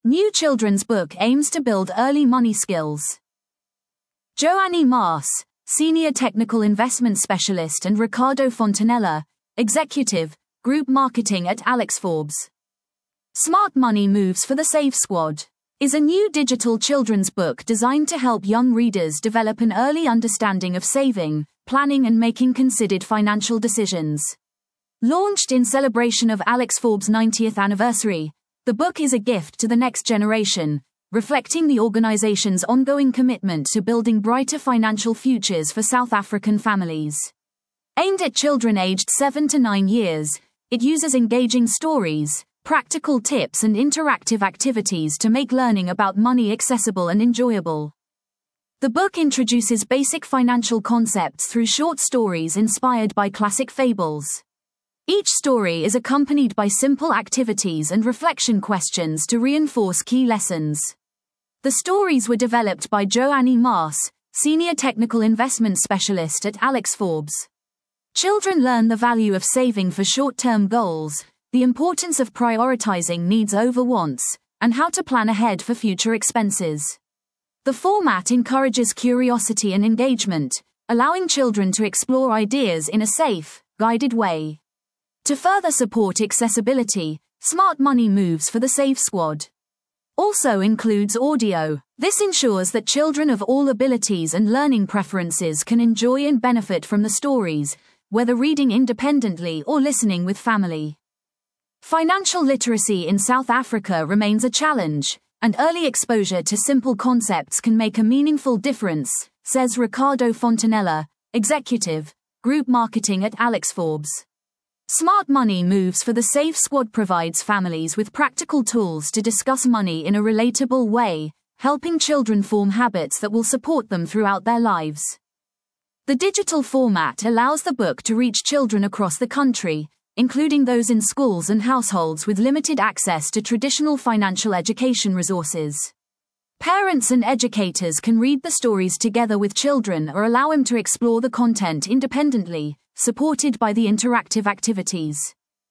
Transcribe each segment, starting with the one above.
New children's book aims to build early money skills. Joanny Maas, Senior Technical Investment Specialist, and Ricardo Fontanella, Executive, Group Marketing at Alex Forbes. Smart Money Moves for the Save Squad is a new digital children's book designed to help young readers develop an early understanding of saving, planning, and making considered financial decisions. Launched in celebration of Alex Forbes' 90th anniversary, the book is a gift to the next generation, reflecting the organization's ongoing commitment to building brighter financial futures for South African families. Aimed at children aged 7 to 9 years, it uses engaging stories, practical tips, and interactive activities to make learning about money accessible and enjoyable. The book introduces basic financial concepts through short stories inspired by classic fables. Each story is accompanied by simple activities and reflection questions to reinforce key lessons. The stories were developed by Joanny Maas, Senior Technical Investment Specialist at Alex Forbes. Children learn the value of saving for short-term goals, the importance of prioritizing needs over wants, and how to plan ahead for future expenses. The format encourages curiosity and engagement, allowing children to explore ideas in a safe, guided way. To further support accessibility, Smart Money Moves for the Save Squad also includes audio. This ensures that children of all abilities and learning preferences can enjoy and benefit from the stories, whether reading independently or listening with family. Financial literacy in South Africa remains a challenge, and early exposure to simple concepts can make a meaningful difference, says Ricardo Fontanella, Executive, Group Marketing at Alex Forbes. Smart Money Moves for the Save Squad provides families with practical tools to discuss money in a relatable way, helping children form habits that will support them throughout their lives. The digital format allows the book to reach children across the country, including those in schools and households with limited access to traditional financial education resources. Parents and educators can read the stories together with children or allow them to explore the content independently, supported by the interactive activities.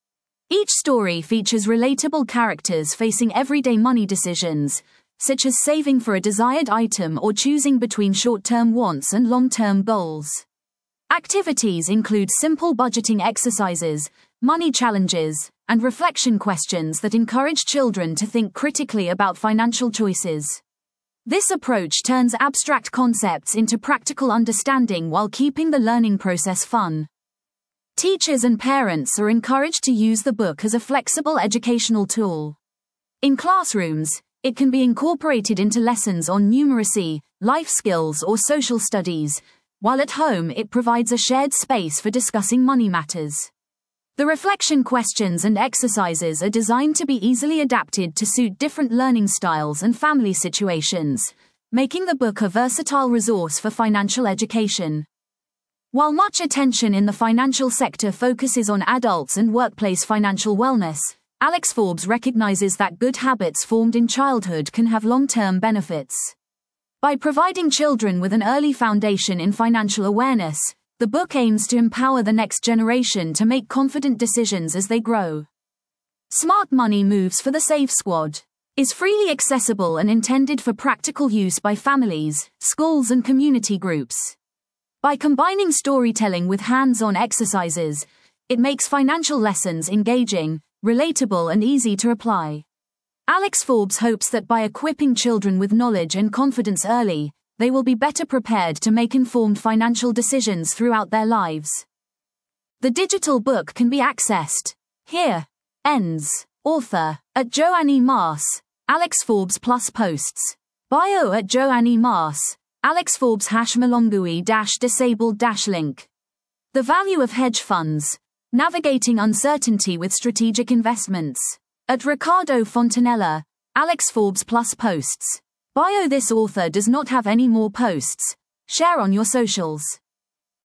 Each story features relatable characters facing everyday money decisions, such as saving for a desired item or choosing between short-term wants and long-term goals. Activities include simple budgeting exercises, money challenges, and reflection questions that encourage children to think critically about financial choices. This approach turns abstract concepts into practical understanding while keeping the learning process fun. Teachers and parents are encouraged to use the book as a flexible educational tool. In classrooms, it can be incorporated into lessons on numeracy, life skills, or social studies, while at home it provides a shared space for discussing money matters. The reflection questions and exercises are designed to be easily adapted to suit different learning styles and family situations, making the book a versatile resource for financial education. While much attention in the financial sector focuses on adults and workplace financial wellness, Alex Forbes recognizes that good habits formed in childhood can have long-term benefits. By providing children with an early foundation in financial awareness, the book aims to empower the next generation to make confident decisions as they grow. Smart Money Moves for the Save Squad is freely accessible and intended for practical use by families, schools, and community groups. By combining storytelling with hands-on exercises, it makes financial lessons engaging, relatable, and easy to apply. Alex Forbes hopes that by equipping children with knowledge and confidence early, they will be better prepared to make informed financial decisions throughout their lives. The digital book can be accessed. Here ends. Author at Joanny Maas, Alex Forbes plus posts. Bio at Joanny Maas, Alex Forbes #Malongui-disabled-link. The value of hedge funds. Navigating uncertainty with strategic investments. At Ricardo Fontanella, Alex Forbes plus posts. Bio. This author does not have any more posts. Share on your socials.